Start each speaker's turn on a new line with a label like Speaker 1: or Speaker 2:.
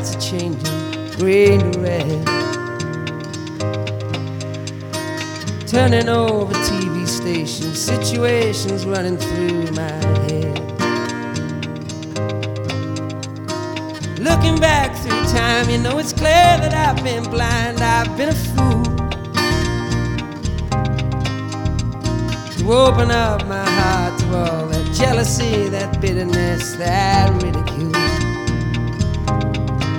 Speaker 1: lights are changing green to red, turning over TV stations, situations running through my head. Looking back through time, you know it's clear that I've been blind, I've been a fool to open up my heart to all that jealousy, that bitterness, that ridicule.